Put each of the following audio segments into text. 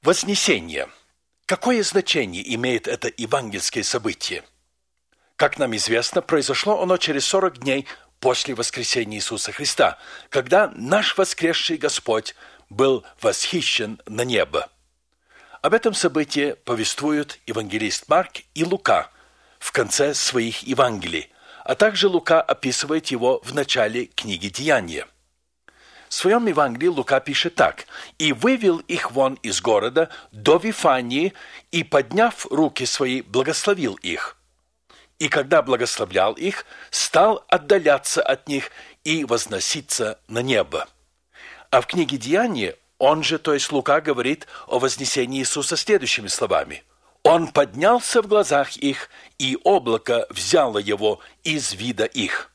Вознесение. Какое значение имеет это евангельское событие? Как нам известно, произошло оно через 40 дней после воскресения Иисуса Христа, когда наш воскресший Господь был восхищен на небо. Об этом событии повествуют евангелист Марк и Лука в конце своих Евангелий, а также Лука описывает его в начале книги «Деяния». В своем Евангелии Лука пишет так: «И вывел их вон из города до Вифании, и, подняв руки свои, благословил их. И когда благословлял их, стал отдаляться от них и возноситься на небо». А в книге «Деяния» он же, то есть Лука, говорит о вознесении Иисуса следующими словами: «Он поднялся в глазах их, и облако взяло его из вида их».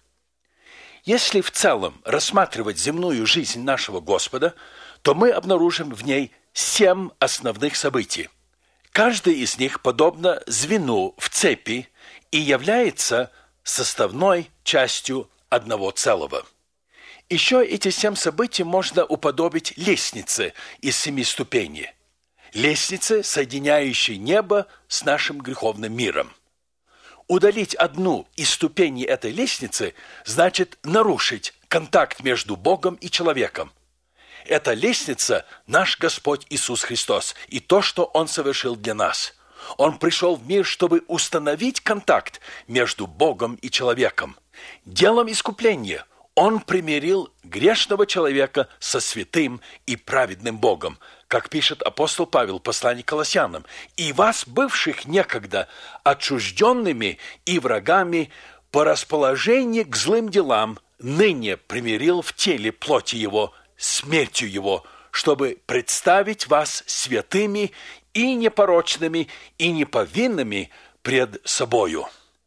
Если в целом рассматривать земную жизнь нашего Господа, то мы обнаружим в ней 7 основных событий. Каждое из них подобно звену в цепи и является составной частью одного целого. Еще эти 7 событий можно уподобить лестнице из 7 ступеней. Лестнице, соединяющей небо с нашим греховным миром. Удалить одну из ступеней этой лестницы значит нарушить контакт между Богом и человеком. Эта лестница – наш Господь Иисус Христос и то, что Он совершил для нас. Он пришел в мир, чтобы установить контакт между Богом и человеком. Делом искупления Он примирил грешного человека со святым и праведным Богом, как пишет апостол Павел в послании к Колоссянам: «И вас, бывших некогда отчужденными и врагами по расположению к злым делам, ныне примирил в теле плоти Его, смертью Его, чтобы представить вас святыми и непорочными и неповинными пред собою».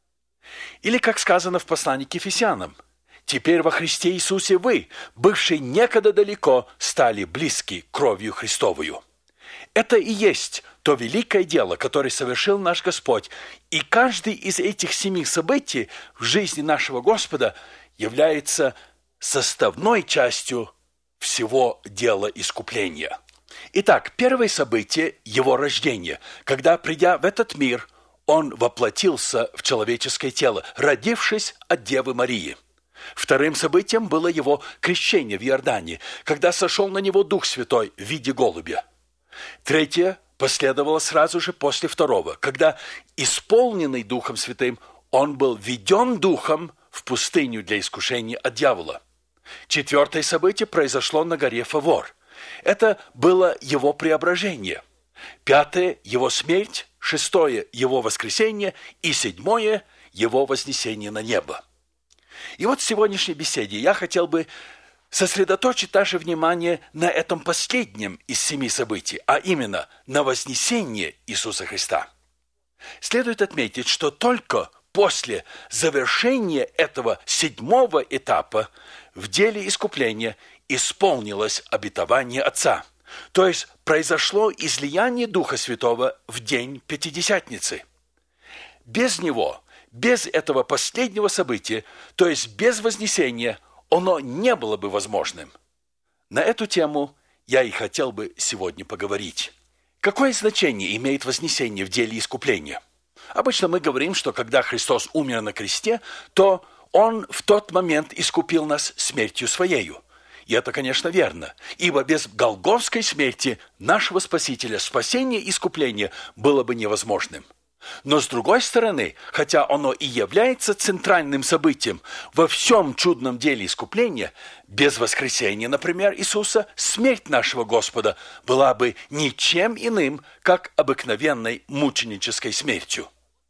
Или, как сказано в послании к Ефесянам: «Теперь во Христе Иисусе вы, бывшие некогда далеко, стали близки кровью Христовую». Это и есть то великое дело, которое совершил наш Господь, и каждый из этих 7 событий в жизни нашего Господа является составной частью всего дела искупления. Итак, первое событие – Его рождение, когда, придя в этот мир, Он воплотился в человеческое тело, родившись от Девы Марии. Вторым событием было Его крещение в Иордане, когда сошел на Него Дух Святой в виде голубя. Третье последовало сразу же после второго, когда, исполненный Духом Святым, Он был введен Духом в пустыню для искушения от дьявола. Четвертое событие произошло на горе Фавор. Это было Его преображение. Пятое – Его смерть. Шестое – Его воскресение. И седьмое – Его вознесение на небо. И вот в сегодняшней беседе я хотел бы сосредоточить наше внимание на этом последнем из 7 событий, а именно на вознесении Иисуса Христа. Следует отметить, что только после завершения этого 7-го этапа в деле искупления исполнилось обетование Отца, то есть произошло излияние Духа Святого в день Пятидесятницы. Без него, без этого последнего события, то есть без вознесения, оно не было бы возможным. На эту тему я и хотел бы сегодня поговорить. Какое значение имеет вознесение в деле искупления? Обычно мы говорим, что когда Христос умер на кресте, то Он в тот момент искупил нас смертью Своею. И это, конечно, верно, ибо без голгофской смерти нашего Спасителя спасение и искупление было бы невозможным. Но с другой стороны, хотя оно и является центральным событием во всем чудном деле искупления, без воскресения, например, Иисуса, смерть нашего Господа была бы ничем иным, как обыкновенной мученической смертью.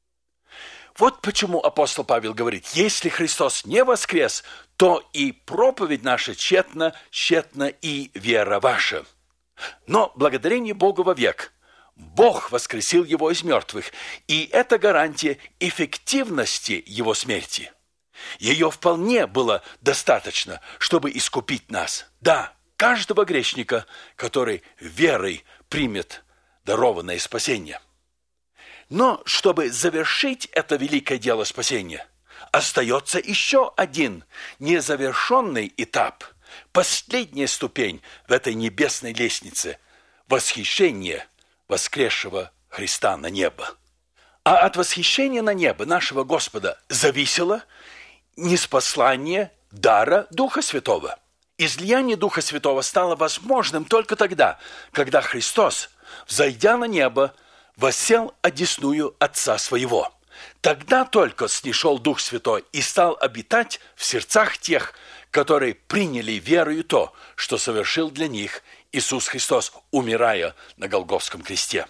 Вот почему апостол Павел говорит: если Христос не воскрес, то и проповедь наша тщетна, тщетна и вера ваша. Но благодарение Богу вовек Бог воскресил Его из мертвых, и это гарантия эффективности Его смерти. Ее вполне было достаточно, чтобы искупить нас. Да, каждого грешника, который верой примет дарованное спасение. Но чтобы завершить это великое дело спасения, остается еще один незавершенный этап, последняя ступень в этой небесной лестнице – восхищение воскресшего Христа на небо. А от восхищения на небо нашего Господа зависело ниспослание дара Духа Святого. Излияние Духа Святого стало возможным только тогда, когда Христос, взойдя на небо, воссел одесную Отца Своего. Тогда только снишел Дух Святой и стал обитать в сердцах тех, которые приняли верою то, что совершил для них Иисус Христос, умирая на Голгофском кресте.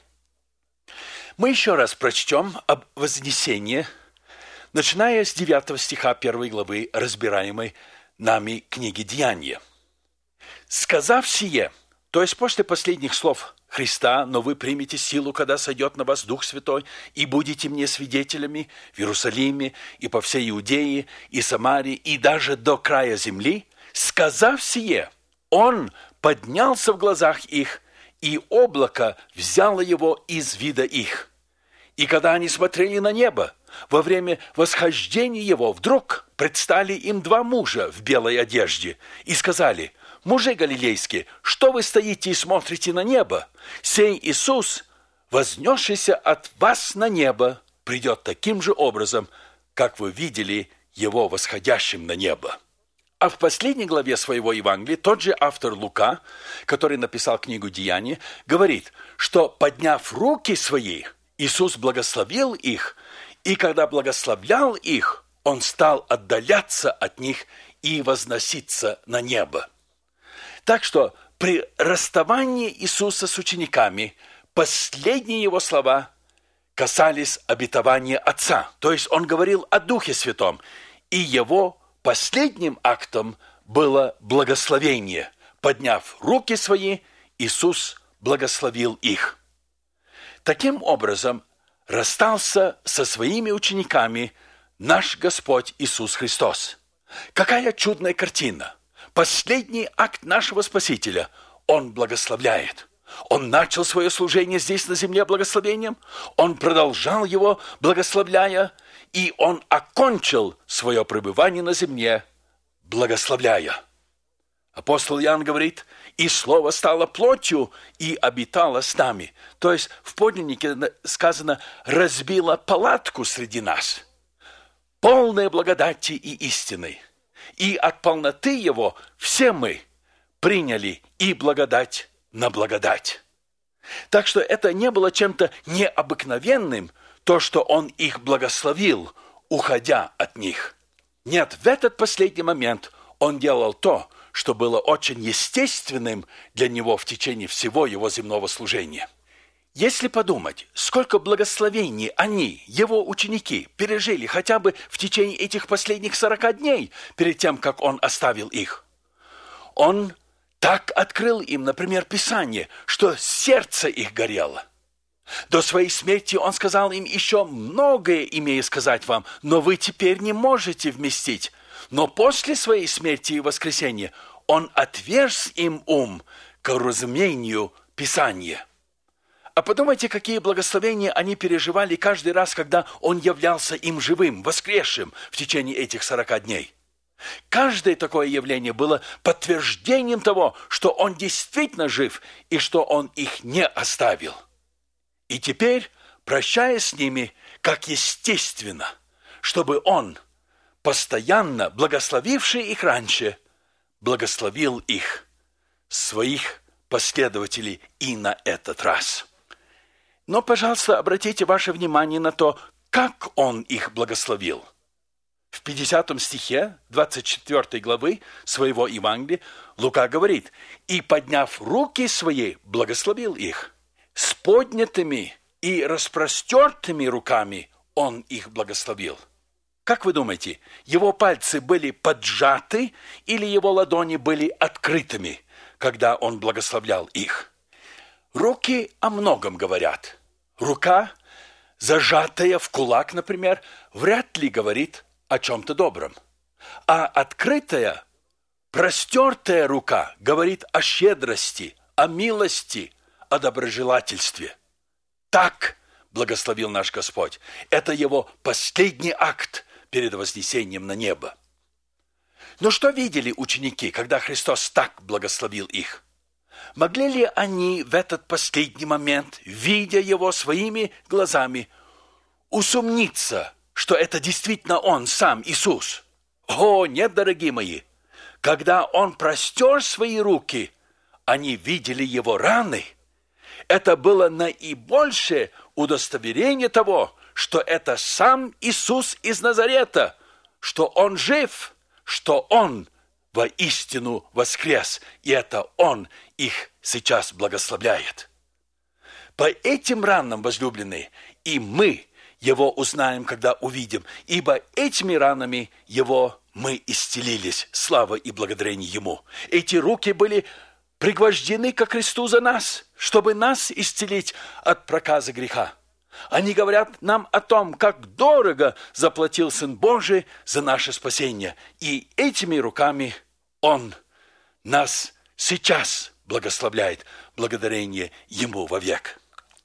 Мы еще раз прочтем об вознесении, начиная с 9 стиха 1 главы, разбираемой нами книги Деяния. «Сказав сие», то есть после последних слов Христа, «но вы примете силу, когда сойдет на вас Дух Святой, и будете мне свидетелями в Иерусалиме и по всей Иудее и Самарии, и даже до края земли», сказав сие, Он поднялся в глазах их, и облако взяло его из вида их. И когда они смотрели на небо, во время восхождения его вдруг предстали им два мужа в белой одежде и сказали: «Мужи галилейские, что вы стоите и смотрите на небо? Сей Иисус, вознесшийся от вас на небо, придет таким же образом, как вы видели его восходящим на небо». А в последней главе своего Евангелия тот же автор Лука, который написал книгу «Деяния», говорит, что, подняв руки свои, Иисус благословил их, и когда благословлял их, Он стал отдаляться от них и возноситься на небо. Так что при расставании Иисуса с учениками последние Его слова касались обетования Отца, то есть Он говорил о Духе Святом, и Его последним актом было благословение. Подняв руки свои, Иисус благословил их. Таким образом, расстался со своими учениками наш Господь Иисус Христос. Какая чудная картина! Последний акт нашего Спасителя Он благословляет. Он начал свое служение здесь на земле благословением, Он продолжал его, благословляя, и Он окончил свое пребывание на земле, благословляя. Апостол Иоанн говорит: «И Слово стало плотью и обитало с нами». То есть в подлиннике сказано: «разбило палатку среди нас». Полная благодати и истины. И от полноты Его все мы приняли и благодать на благодать. Так что это не было чем-то необыкновенным, то, что Он их благословил, уходя от них. Нет, в этот последний момент Он делал то, что было очень естественным для Него в течение всего Его земного служения. Если подумать, сколько благословений они, Его ученики, пережили хотя бы в течение этих последних 40 дней, перед тем, как Он оставил их. Он так открыл им, например, Писание, что сердце их горело. До своей смерти Он сказал им еще многое, имея сказать вам, но вы теперь не можете вместить. Но после своей смерти и воскресения Он отверз им ум к разумению Писания. А подумайте, какие благословения они переживали каждый раз, когда Он являлся им живым, воскресшим в течение этих 40 дней. Каждое такое явление было подтверждением того, что Он действительно жив и что Он их не оставил. И теперь, прощаясь с ними, как естественно, чтобы Он, постоянно благословивший их раньше, благословил их, своих последователей, и на этот раз. Но, пожалуйста, обратите ваше внимание на то, как Он их благословил. В 50 стихе 24 главы своего Евангелия Лука говорит: «И, подняв руки свои, благословил их. С поднятыми и распростертыми руками Он их благословил». Как вы думаете, Его пальцы были поджаты или Его ладони были открытыми, когда Он благословлял их? Руки о многом говорят. Рука, зажатая в кулак, например, вряд ли говорит о чем-то добром. А открытая, простертая рука говорит о щедрости, о милости, о доброжелательстве. Так благословил наш Господь. Это Его последний акт перед вознесением на небо. Но что видели ученики, когда Христос так благословил их? Могли ли они в этот последний момент, видя его своими глазами, усомниться, что это действительно он, сам Иисус? О, нет, дорогие мои! Когда он простер свои руки, они видели его раны. Это было наибольшее удостоверение того, что это сам Иисус из Назарета, что он жив, что он воистину воскрес, и это он их сейчас благословляет. По этим ранам, возлюбленные, и мы его узнаем, когда увидим, ибо этими ранами его мы исцелились, слава и благодарение ему. Эти руки были пригвождены ко кресту за нас, чтобы нас исцелить от проказа греха. Они говорят нам о том, как дорого заплатил Сын Божий за наше спасение. И этими руками Он нас сейчас благословляет, благодарение Ему вовек.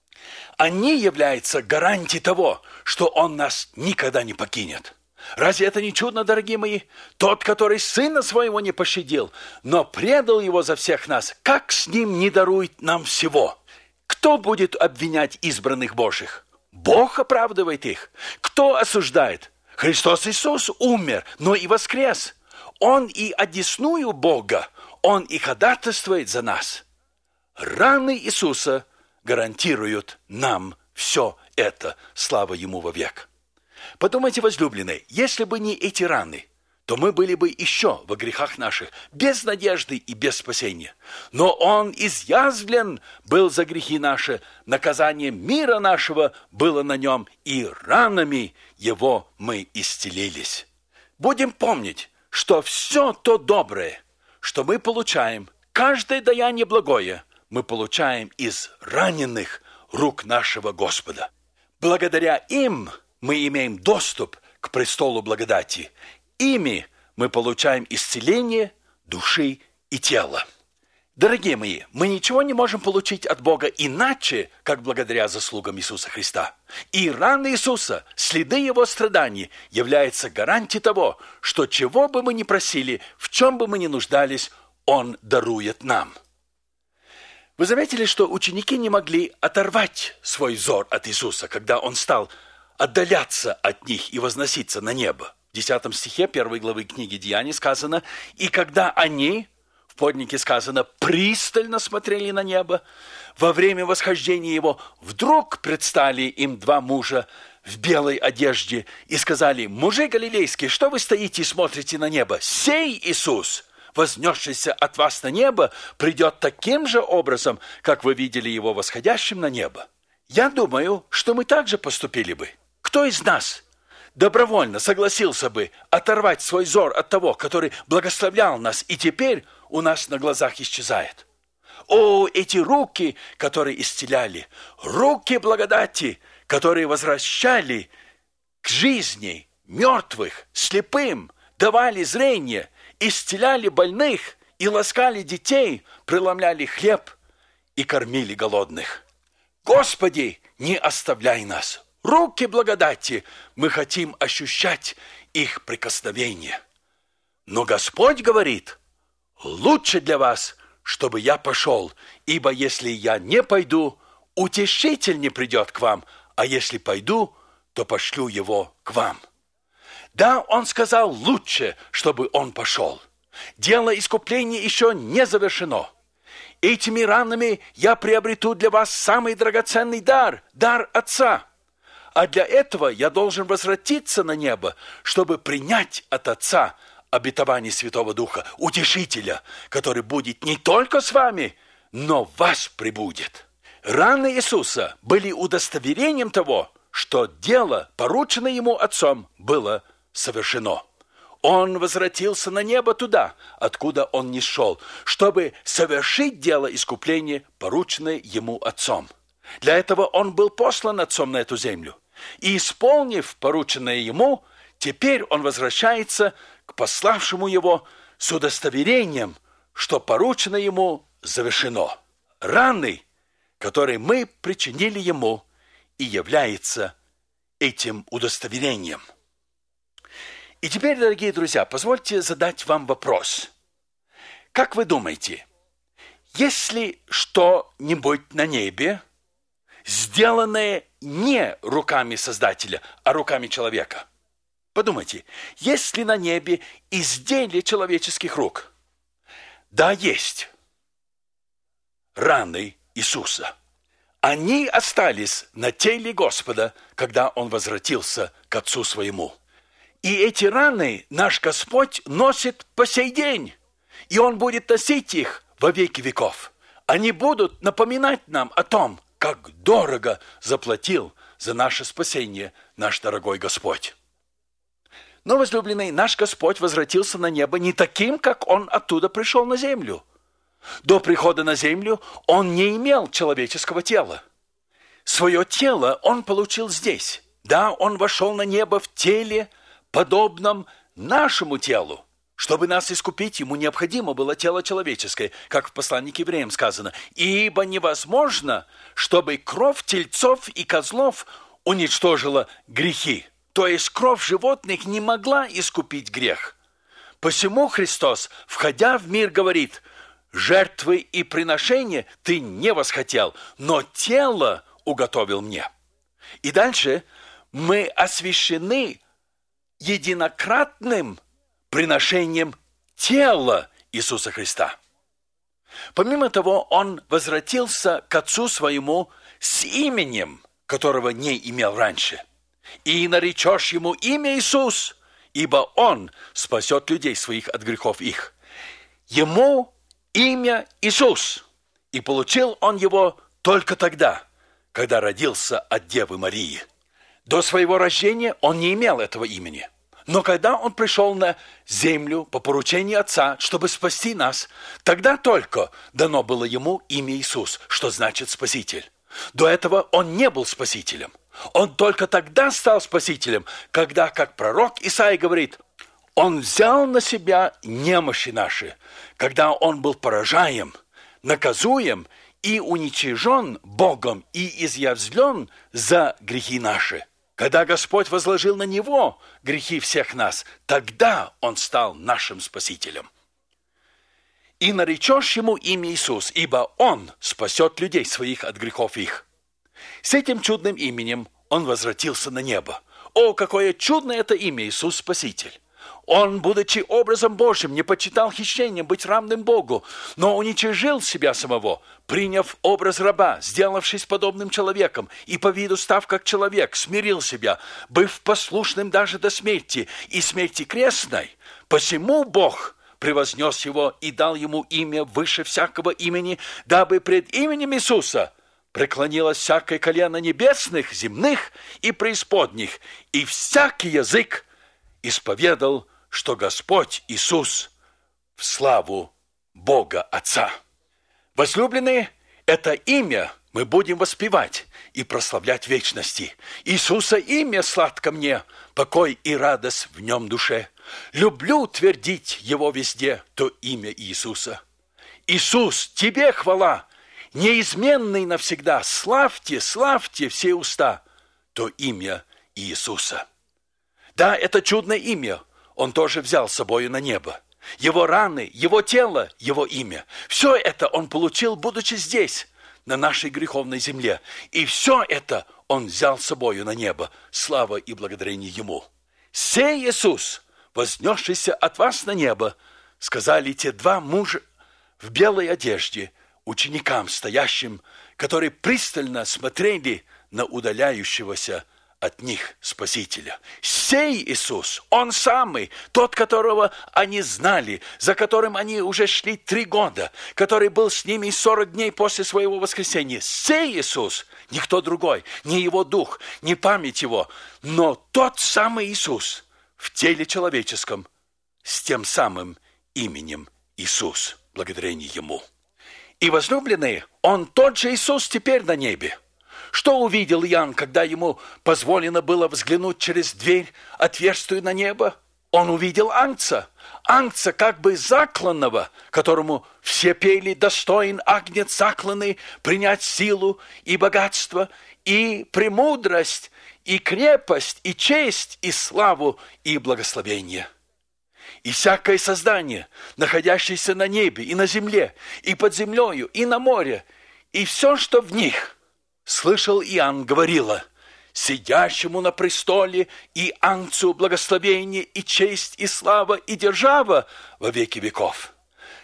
Они являются гарантией того, что Он нас никогда не покинет. Разве это не чудно, дорогие мои? Тот, который Сына Своего не пощадил, но предал Его за всех нас, как с Ним не дарует нам всего? Кто будет обвинять избранных Божьих? Бог оправдывает их. Кто осуждает? Христос Иисус умер, но и воскрес. Он и одесную Бога, Он и ходатайствует за нас. Раны Иисуса гарантируют нам все это. Слава Ему вовек. Подумайте, возлюбленные, если бы не эти раны, то мы были бы еще во грехах наших, без надежды и без спасения. Но Он изъязвлен был за грехи наши, наказание мира нашего было на Нем, и ранами Его мы исцелились. Будем помнить, что все то доброе, что мы получаем, каждое даяние благое, мы получаем из раненых рук нашего Господа. Благодаря им мы имеем доступ к престолу благодати. Ими мы получаем исцеление души и тела. Дорогие мои, мы ничего не можем получить от Бога иначе, как благодаря заслугам Иисуса Христа. И раны Иисуса, следы Его страданий, являются гарантией того, что чего бы мы ни просили, в чем бы мы ни нуждались, Он дарует нам. Вы заметили, что ученики не могли оторвать свой взор от Иисуса, когда Он стал отдаляться от них и возноситься на небо. В 10 стихе 1 главы книги Деяний сказано: «И когда они, в поднике сказано, пристально смотрели на небо, во время восхождения Его вдруг предстали им два мужа в белой одежде и сказали: мужи галилейские, что вы стоите и смотрите на небо? Сей Иисус, вознесшийся от вас на небо, придет таким же образом, как вы видели Его восходящим на небо». Я думаю, что мы также поступили бы. Кто из нас добровольно согласился бы оторвать свой взор от того, который благословлял нас, и теперь у нас на глазах исчезает? О, эти руки, которые исцеляли, руки благодати, которые возвращали к жизни мертвых, слепым, давали зрение, исцеляли больных и ласкали детей, преломляли хлеб и кормили голодных. Господи, не оставляй нас. Руки благодати, мы хотим ощущать их прикосновение. Но Господь говорит: лучше для вас, чтобы я пошел, ибо если я не пойду, утешитель не придет к вам, а если пойду, то пошлю его к вам. Да, Он сказал лучше, чтобы Он пошел. Дело искупления еще не завершено. Этими ранами я приобрету для вас самый драгоценный дар, дар Отца. А для этого я должен возвратиться на небо, чтобы принять от Отца обетование Святого Духа, Утешителя, который будет не только с вами, но в вас пребудет. Раны Иисуса были удостоверением того, что дело, порученное Ему Отцом, было совершено. Он возвратился на небо туда, откуда Он не шел, чтобы совершить дело искупления, порученное Ему Отцом. Для этого Он был послан Отцом на эту землю. И, исполнив порученное Ему, теперь Он возвращается к пославшему Его с удостоверением, что поручено Ему, завершено. Раны, которые мы причинили Ему, и являются этим удостоверением. И теперь, дорогие друзья, позвольте задать вам вопрос. Как вы думаете, Если что-нибудь на небе, сделанное не руками Создателя, а руками человека. Подумайте, есть ли на небе изделие человеческих рук? Да, есть. Раны Иисуса. Они остались на теле Господа, когда Он возвратился к Отцу Своему. И эти раны наш Господь носит по сей день. И Он будет носить их во веки веков. Они будут напоминать нам о том, как дорого заплатил за наше спасение наш дорогой Господь. Но, возлюбленный, наш Господь возвратился на небо не таким, как Он оттуда пришел на землю. До прихода на землю Он не имел человеческого тела. Свое тело Он получил здесь. Да, Он вошел на небо в теле, подобном нашему телу. Чтобы нас искупить, Ему необходимо было тело человеческое, как в послании к евреям сказано. «Ибо невозможно, чтобы кровь тельцов и козлов уничтожила грехи». То есть кровь животных не могла искупить грех. Посему Христос, входя в мир, говорит: «Жертвы и приношения ты не восхотел, но тело уготовил мне». И дальше мы освящены единократным приношением тела Иисуса Христа. Помимо того, Он возвратился к Отцу Своему с именем, которого не имел раньше. «И наречешь Ему имя Иисус, ибо Он спасет людей своих от грехов их». Ему имя Иисус, и получил Он его только тогда, когда родился от Девы Марии. До своего рождения Он не имел этого имени. Но когда Он пришел на землю по поручению Отца, чтобы спасти нас, тогда только дано было Ему имя Иисус, что значит Спаситель. До этого Он не был Спасителем. Он только тогда стал Спасителем, когда, как пророк Исаия говорит, Он взял на себя немощи наши, когда Он был поражаем, наказуем и уничижен Богом и изъязвлен за грехи наши. Когда Господь возложил на Него грехи всех нас, тогда Он стал нашим Спасителем. «И наречешь Ему имя Иисус, ибо Он спасет людей своих от грехов их». С этим чудным именем Он возвратился на небо. О, какое чудное это имя, Иисус Спаситель! Он, будучи образом Божьим, не почитал хищением быть равным Богу, но уничижил себя самого, приняв образ раба, сделавшись подобным человеком, и по виду став как человек, смирил себя, быв послушным даже до смерти, и смерти крестной. Посему Бог превознес Его и дал Ему имя выше всякого имени, дабы пред именем Иисуса преклонилось всякое колено небесных, земных и преисподних, и всякий язык исповедал, что Господь Иисус в славу Бога Отца. Возлюбленные, это имя мы будем воспевать и прославлять в вечности. Иисуса имя сладко мне, покой и радость в нем душе. Люблю твердить Его везде, то имя Иисуса. Иисус, Тебе хвала, неизменный навсегда, славьте, славьте все уста, то имя Иисуса. Да, это чудное имя Он тоже взял с собою на небо. Его раны, Его тело, Его имя. Все это Он получил, будучи здесь, на нашей греховной земле. И все это Он взял с собою на небо. Слава и благодарение Ему. «Сей Иисус, вознесшийся от вас на небо», сказали те два мужа в белой одежде ученикам, стоящим, которые пристально смотрели на удаляющегося от них Спасителя. Сей Иисус, Он самый, тот, которого они знали, за которым они уже шли 3 года, который был с ними 40 дней после своего воскресения. Сей Иисус, никто другой, не Его Дух, не память Его, но тот самый Иисус в теле человеческом с тем самым именем Иисус, благодарение Ему. И, возлюбленные, Он тот же Иисус теперь на небе. Что увидел Иоанн, когда ему позволено было взглянуть через дверь, отверстую на небо? Он увидел ангца как бы закланного, которому все пели: «Достоин агнец закланный принять силу и богатство, и премудрость, и крепость, и честь, и славу, и благословение». и всякое создание, находящееся на небе и на земле, и под землею, и на море, и все, что в них. Слышал Иоанн говорило: сидящему на престоле и Агнцу благословение и честь и слава и держава во веки веков.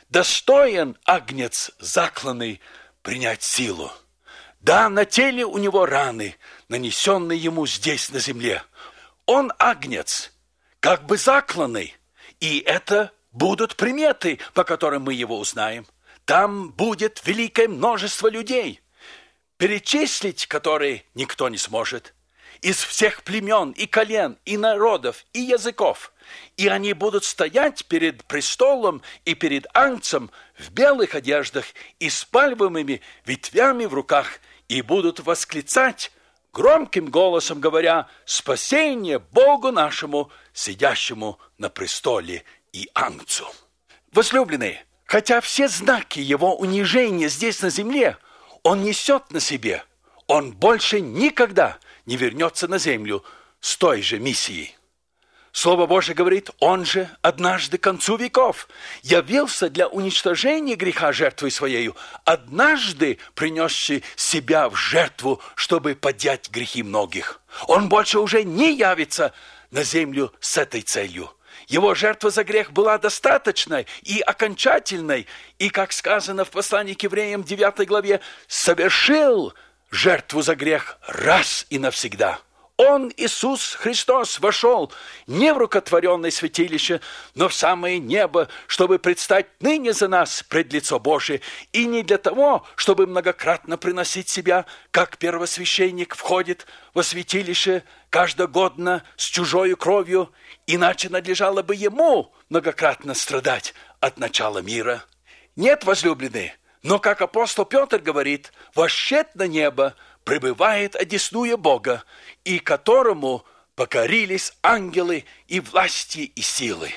Достоин Агнец закланный принять силу. Да, на теле у него раны, нанесенные ему здесь на земле. Он Агнец, как бы закланный, и это будут приметы, по которым мы его узнаем. Там будет великое множество людей, перечислить которые никто не сможет, из всех племен и колен, и народов, и языков. И они будут стоять перед престолом и перед Агнцем в белых одеждах и с пальмовыми ветвями в руках, и будут восклицать громким голосом, говоря: «Спасение Богу нашему, сидящему на престоле и Агнцу». Возлюбленные, хотя все знаки его унижения здесь на земле он несет на себе, он больше никогда не вернется на землю с той же миссией. Слово Божие говорит: он же однажды к концу веков явился для уничтожения греха жертвой своею, однажды принесший себя в жертву, чтобы поднять грехи многих. Он больше уже не явится на землю с этой целью. Его жертва за грех была достаточной и окончательной, и, как сказано в послании к евреям 9 главе, совершил жертву за грех раз и навсегда. Он, Иисус Христос, вошел не в рукотворенное святилище, но в самое небо, чтобы предстать ныне за нас пред лицо Божие, и не для того, чтобы многократно приносить себя, как первосвященник входит во святилище каждогодно с чужою кровью, иначе надлежало бы ему многократно страдать от начала мира. Нет, возлюбленные, но, как апостол Петр говорит, вошед на небо, пребывает одесную Бога, и которому покорились ангелы и власти и силы.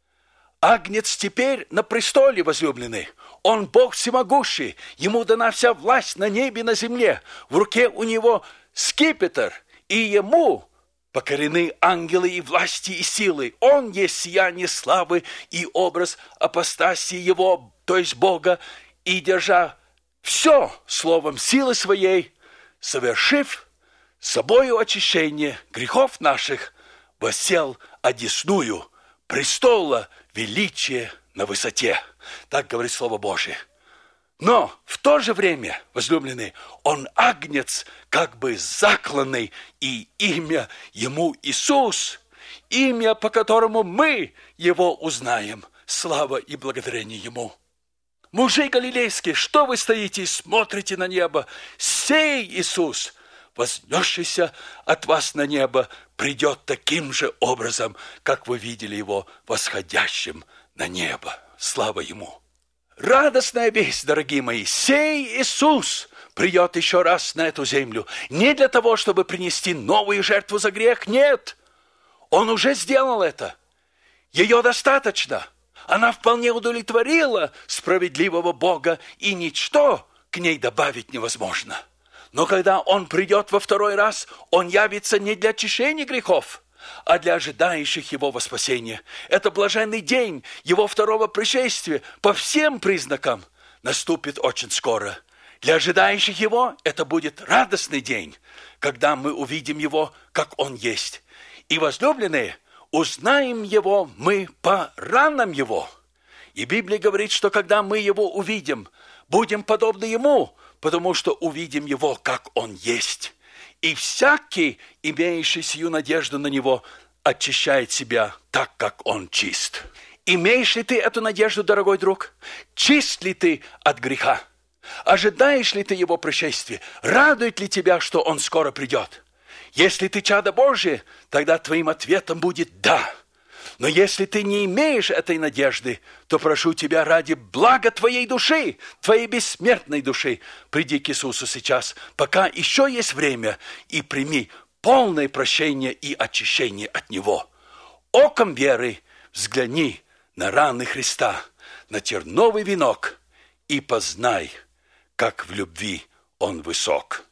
Агнец теперь на престоле, возлюбленный. Он Бог всемогущий, ему дана вся власть на небе и на земле. В руке у него скипетр, и ему покорены ангелы и власти и силы. Он есть сияние славы и образ апостасии его, то есть Бога, и держа все словом силы своей, совершив собою очищение грехов наших, воссел одесную престола величия на высоте. Так говорит Слово Божие. Но в то же время, возлюбленные, он Агнец, как бы закланный, и имя ему Иисус, имя, по которому мы его узнаем. Слава и благодарение ему. Мужи галилейские, что вы стоите и смотрите на небо? Сей Иисус, вознесшийся от вас на небо, придет таким же образом, как вы видели его восходящим на небо. Слава ему! Радостная весть, дорогие мои, сей Иисус придет еще раз на эту землю. Не для того, чтобы принести новую жертву за грех, нет. Он уже сделал это. Ее достаточно. Она вполне удовлетворила справедливого Бога, и ничто к ней добавить невозможно. Но когда Он придет во второй раз, Он явится не для очищения грехов, а для ожидающих Его во спасение. Это блаженный день Его второго пришествия по всем признакам наступит очень скоро. Для ожидающих Его это будет радостный день, когда мы увидим Его, как Он есть. И, возлюбленные, узнаем Его мы по ранам Его. И Библия говорит, что когда мы Его увидим, будем подобны Ему, потому что увидим Его, как Он есть. И всякий, имеющий сию надежду на Него, очищает себя так, как Он чист. Имеешь ли ты эту надежду, дорогой друг? Чист ли ты от греха? Ожидаешь ли ты Его пришествия? Радует ли тебя, что Он скоро придет? Если ты чадо Божие, тогда твоим ответом будет «да». Но если ты не имеешь этой надежды, то прошу тебя ради блага твоей души, твоей бессмертной души, приди к Иисусу сейчас, пока еще есть время, и прими полное прощение и очищение от Него. Оком веры взгляни на раны Христа, на терновый венок, и познай, как в любви Он высок.